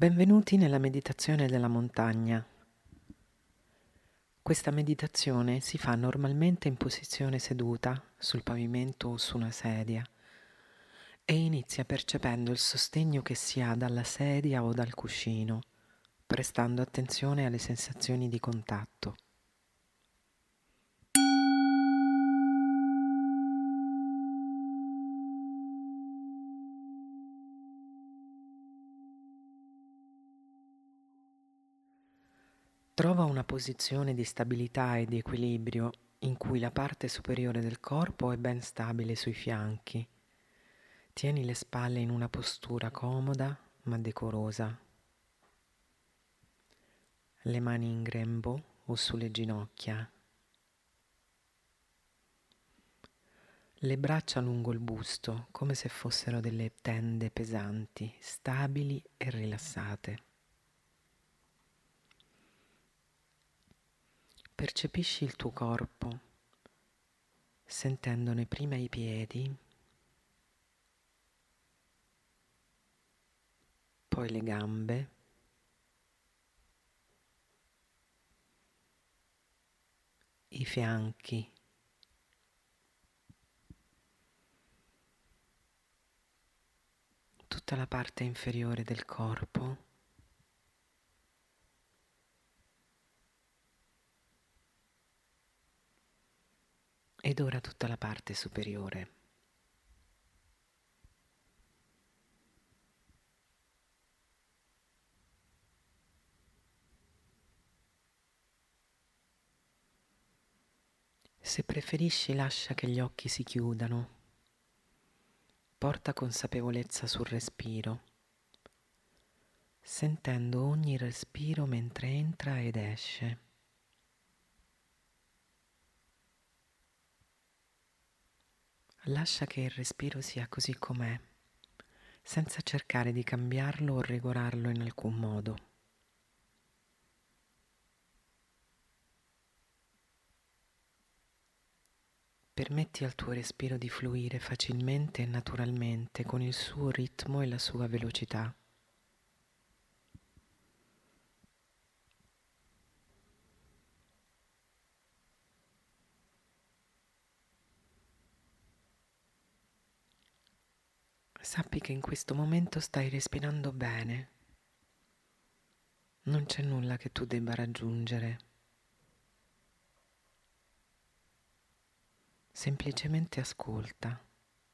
Benvenuti nella meditazione della montagna. Questa meditazione si fa normalmente in posizione seduta, sul pavimento o su una sedia, e inizia percependo il sostegno che si ha dalla sedia o dal cuscino, prestando attenzione alle sensazioni di contatto. Trova una posizione di stabilità e di equilibrio in cui la parte superiore del corpo è ben stabile sui fianchi. Tieni le spalle in una postura comoda ma decorosa. Le mani in grembo o sulle ginocchia. Le braccia lungo il busto, come se fossero delle tende pesanti, stabili e rilassate. Percepisci il tuo corpo, sentendone prima i piedi, poi le gambe, i fianchi, tutta la parte inferiore del corpo ed ora tutta la parte superiore. Se preferisci, lascia che gli occhi si chiudano. Porta consapevolezza sul respiro, sentendo ogni respiro mentre entra ed esce. Lascia che il respiro sia così com'è, senza cercare di cambiarlo o regolarlo in alcun modo. Permetti al tuo respiro di fluire facilmente e naturalmente con il suo ritmo e la sua velocità. Sappi che in questo momento stai respirando bene. Non c'è nulla che tu debba raggiungere. Semplicemente ascolta.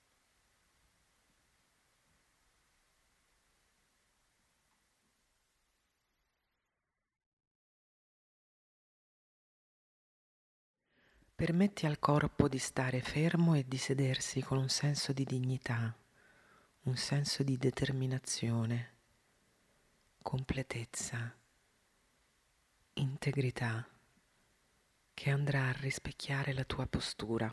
Permetti al corpo di stare fermo e di sedersi con un senso di dignità, un senso di determinazione, completezza, integrità, che andrà a rispecchiare la tua postura.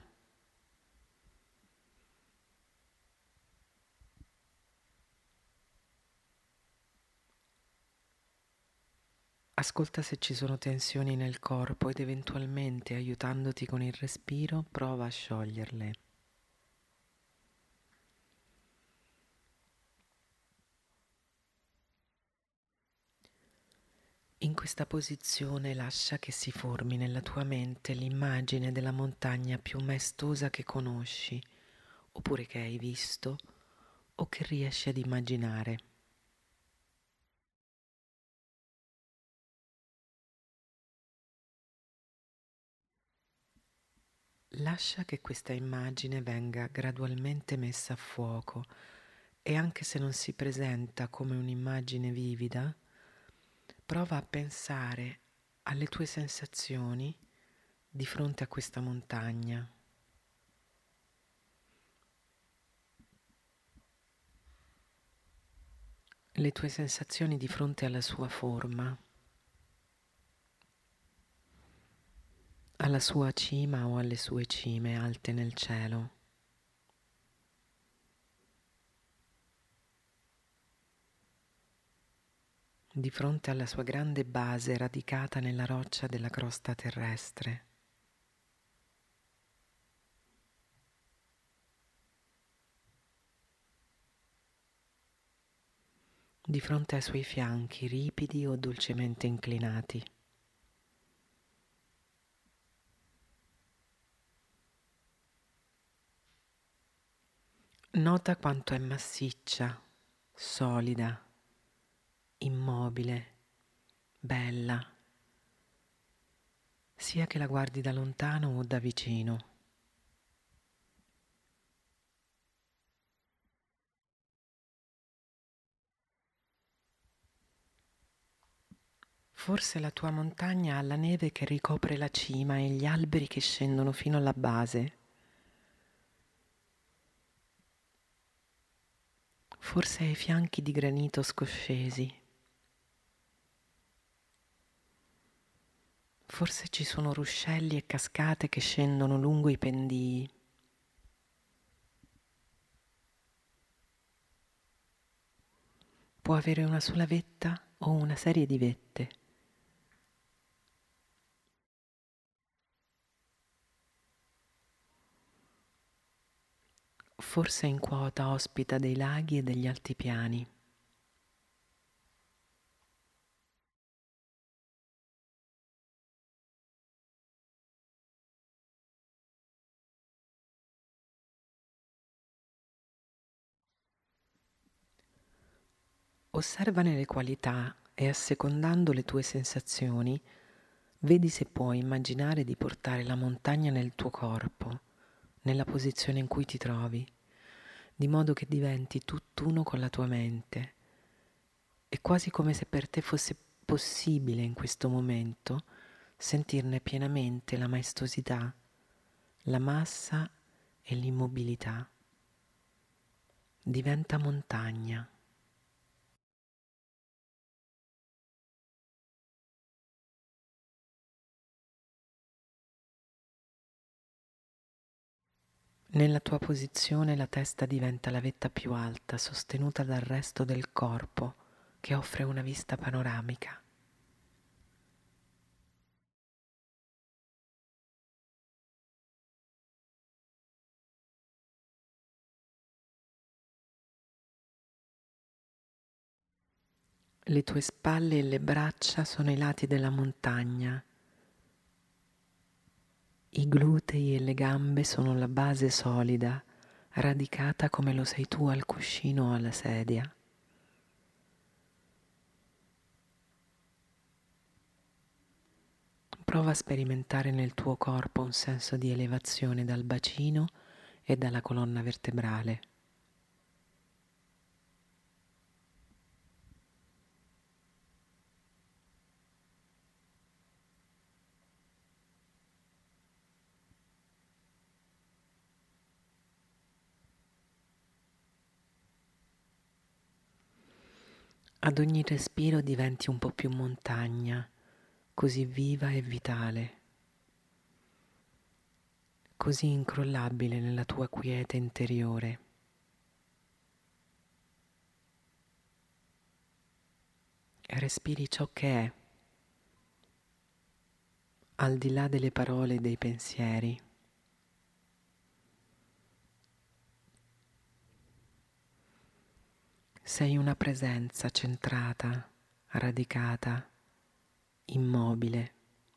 Ascolta se ci sono tensioni nel corpo ed eventualmente, aiutandoti con il respiro, prova a scioglierle. In questa posizione lascia che si formi nella tua mente l'immagine della montagna più maestosa che conosci, oppure che hai visto o che riesci ad immaginare. Lascia che questa immagine venga gradualmente messa a fuoco e anche se non si presenta come un'immagine vivida, prova a pensare alle tue sensazioni di fronte a questa montagna. Le tue sensazioni di fronte alla sua forma, alla sua cima o alle sue cime alte nel cielo. Di fronte alla sua grande base radicata nella roccia della crosta terrestre. di fronte ai suoi fianchi ripidi o dolcemente inclinati. Nota quanto è massiccia, solida, immobile, bella, sia che la guardi da lontano o da vicino. Forse la tua montagna ha la neve che ricopre la cima e gli alberi che scendono fino alla base. Forse hai fianchi di granito scoscesi. Forse ci sono ruscelli e cascate che scendono lungo i pendii. Può avere una sola vetta o una serie di vette. Forse in quota ospita dei laghi e degli altipiani. Osservane le qualità e assecondando le tue sensazioni, vedi se puoi immaginare di portare la montagna nel tuo corpo, nella posizione in cui ti trovi, di modo che diventi tutt'uno con la tua mente. È quasi come se per te fosse possibile in questo momento sentirne pienamente la maestosità, la massa e l'immobilità. Diventa montagna. Nella tua posizione la testa diventa la vetta più alta, sostenuta dal resto del corpo, che offre una vista panoramica. Le tue spalle e le braccia sono i lati della montagna. I glutei e le gambe sono la base solida, radicata come lo sei tu al cuscino o alla sedia. Prova a sperimentare nel tuo corpo un senso di elevazione dal bacino e dalla colonna vertebrale. Ad ogni respiro diventi un po' più montagna, così viva e vitale, così incrollabile nella tua quiete interiore. Respiri ciò che è, al di là delle parole e dei pensieri. Sei una presenza centrata, radicata, immobile.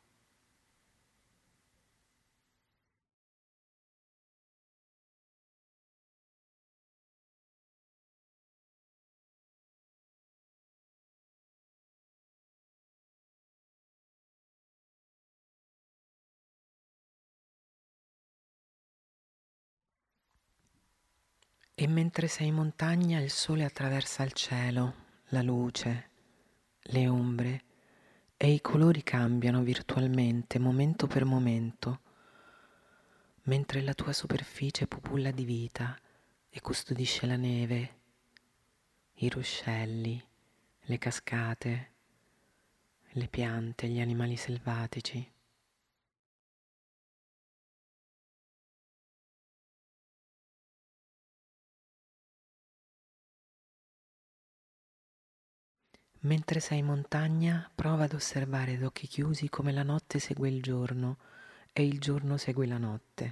E mentre sei in montagna il sole attraversa il cielo, la luce, le ombre e i colori cambiano virtualmente momento per momento, mentre la tua superficie pupulla di vita e custodisce la neve, i ruscelli, le cascate, le piante, gli animali selvatici. Mentre sei in montagna, prova ad osservare ad occhi chiusi come la notte segue il giorno e il giorno segue la notte.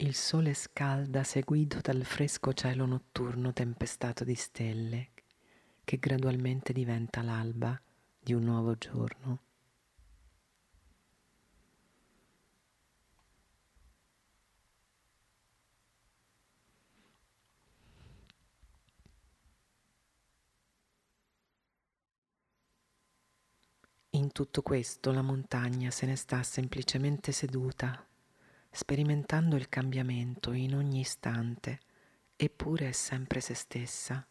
Il sole scalda seguito dal fresco cielo notturno tempestato di stelle, che gradualmente diventa l'alba di un nuovo giorno. In tutto questo la montagna se ne sta semplicemente seduta, sperimentando il cambiamento in ogni istante, eppure è sempre se stessa.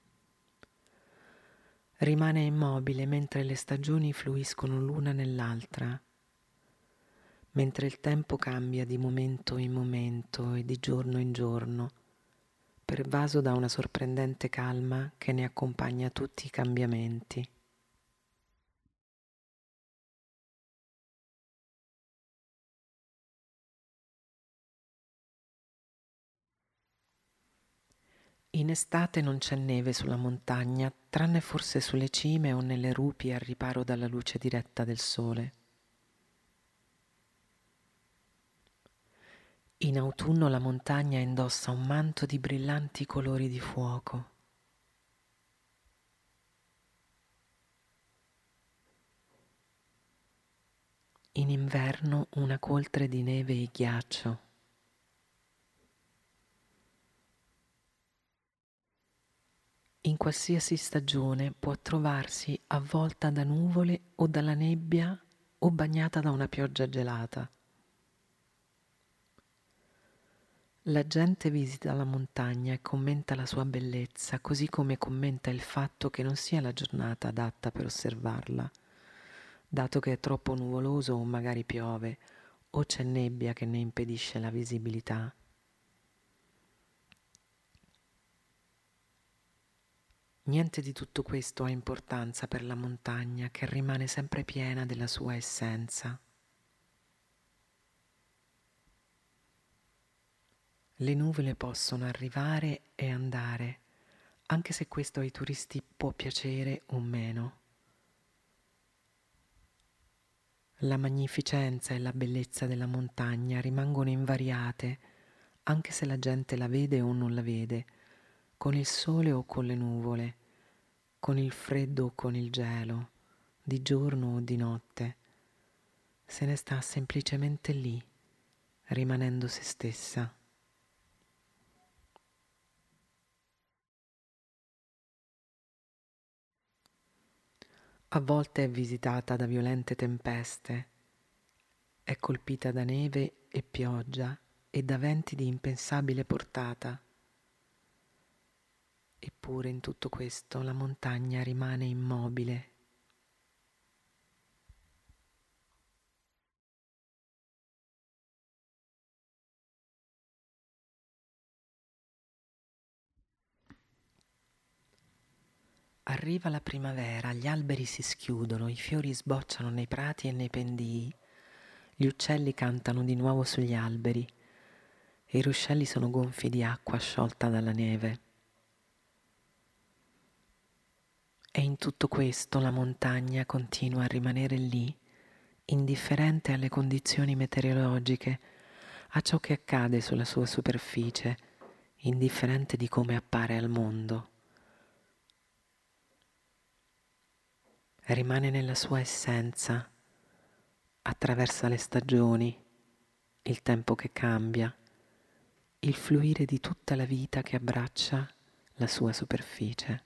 Rimane immobile mentre le stagioni fluiscono l'una nell'altra, mentre il tempo cambia di momento in momento e di giorno in giorno, pervaso da una sorprendente calma che ne accompagna tutti i cambiamenti. In estate non c'è neve sulla montagna, tranne forse sulle cime o nelle rupi al riparo dalla luce diretta del sole. In autunno la montagna indossa un manto di brillanti colori di fuoco. In inverno una coltre di neve e ghiaccio. In qualsiasi stagione può trovarsi avvolta da nuvole o dalla nebbia o bagnata da una pioggia gelata. La gente visita la montagna e commenta la sua bellezza, così come commenta il fatto che non sia la giornata adatta per osservarla, dato che è troppo nuvoloso o magari piove, o c'è nebbia che ne impedisce la visibilità. Niente di tutto questo ha importanza per la montagna, che rimane sempre piena della sua essenza. Le nuvole possono arrivare e andare, anche se questo ai turisti può piacere o meno. La magnificenza e la bellezza della montagna rimangono invariate, anche se la gente la vede o non la vede, con il sole o con le nuvole, con il freddo o con il gelo, di giorno o di notte. Se ne sta semplicemente lì, rimanendo se stessa. A volte è visitata da violente tempeste, è colpita da neve e pioggia e da venti di impensabile portata. Eppure in tutto questo la montagna rimane immobile. Arriva la primavera, gli alberi si schiudono, i fiori sbocciano nei prati e nei pendii, gli uccelli cantano di nuovo sugli alberi e i ruscelli sono gonfi di acqua sciolta dalla neve. E in tutto questo la montagna continua a rimanere lì, indifferente alle condizioni meteorologiche, a ciò che accade sulla sua superficie, indifferente di come appare al mondo. Rimane nella sua essenza, attraversa le stagioni, il tempo che cambia, il fluire di tutta la vita che abbraccia la sua superficie.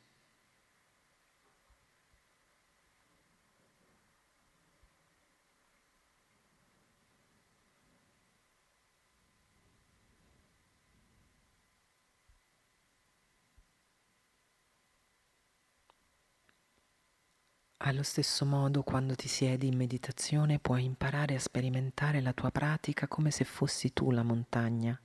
Allo stesso modo, quando ti siedi in meditazione, puoi imparare a sperimentare la tua pratica come se fossi tu la montagna,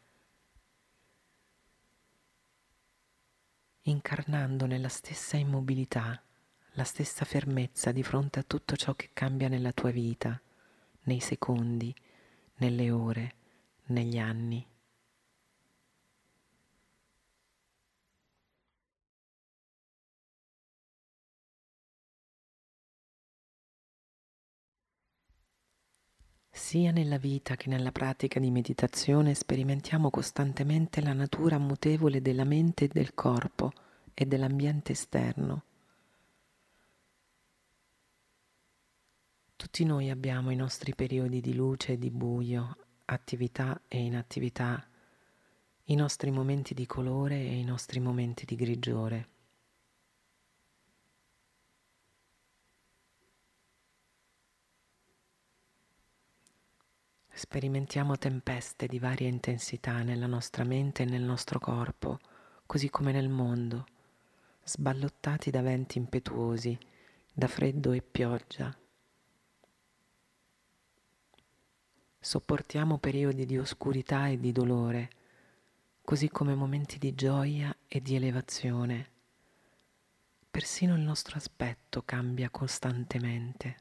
incarnando nella stessa immobilità, la stessa fermezza di fronte a tutto ciò che cambia nella tua vita, nei secondi, nelle ore, negli anni. Sia nella vita che nella pratica di meditazione sperimentiamo costantemente la natura mutevole della mente e del corpo e dell'ambiente esterno. Tutti noi abbiamo i nostri periodi di luce e di buio, attività e inattività, i nostri momenti di colore e i nostri momenti di grigiore. Sperimentiamo tempeste di varia intensità nella nostra mente e nel nostro corpo, così come nel mondo, sballottati da venti impetuosi, da freddo e pioggia. Sopportiamo periodi di oscurità e di dolore, così come momenti di gioia e di elevazione. Persino il nostro aspetto cambia costantemente.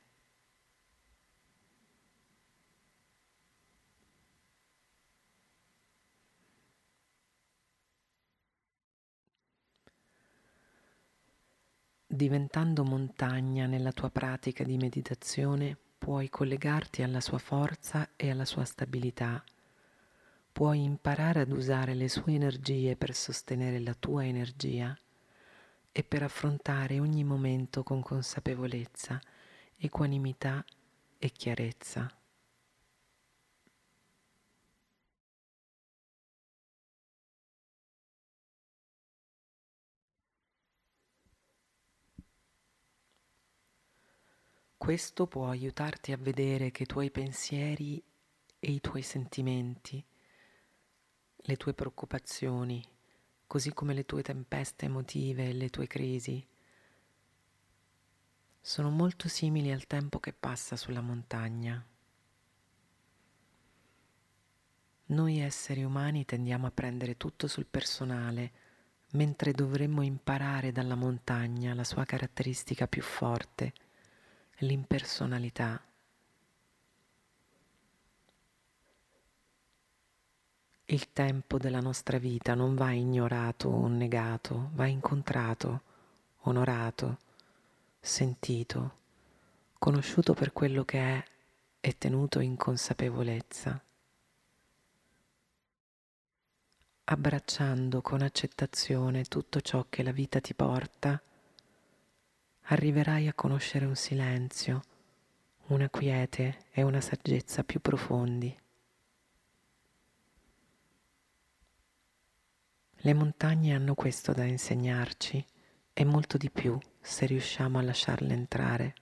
Diventando montagna nella tua pratica di meditazione, puoi collegarti alla sua forza e alla sua stabilità. Puoi imparare ad usare le sue energie per sostenere la tua energia e per affrontare ogni momento con consapevolezza, equanimità e chiarezza. Questo può aiutarti a vedere che i tuoi pensieri e i tuoi sentimenti, le tue preoccupazioni, così come le tue tempeste emotive e le tue crisi, sono molto simili al tempo che passa sulla montagna. Noi esseri umani tendiamo a prendere tutto sul personale, mentre dovremmo imparare dalla montagna la sua caratteristica più forte, l'impersonalità. Il tempo della nostra vita non va ignorato o negato, va incontrato, onorato, sentito, conosciuto per quello che è e tenuto in consapevolezza. Abbracciando con accettazione tutto ciò che la vita ti porta, arriverai a conoscere un silenzio, una quiete e una saggezza più profondi. Le montagne hanno questo da insegnarci e molto di più se riusciamo a lasciarle entrare.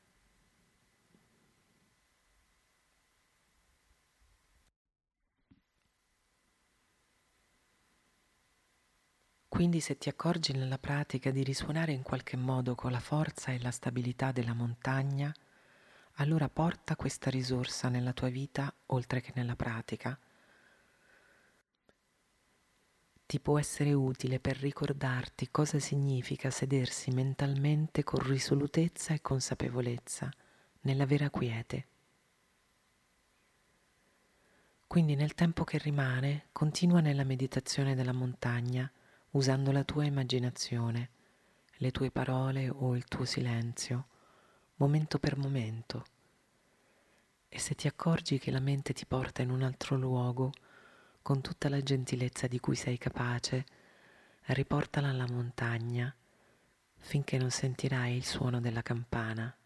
Quindi se ti accorgi nella pratica di risuonare in qualche modo con la forza e la stabilità della montagna, allora porta questa risorsa nella tua vita oltre che nella pratica. Ti può essere utile per ricordarti cosa significa sedersi mentalmente con risolutezza e consapevolezza, nella vera quiete. Quindi nel tempo che rimane, continua nella meditazione della montagna, usando la tua immaginazione, le tue parole o il tuo silenzio, momento per momento. E se ti accorgi che la mente ti porta in un altro luogo, con tutta la gentilezza di cui sei capace, riportala alla montagna finché non sentirai il suono della campana.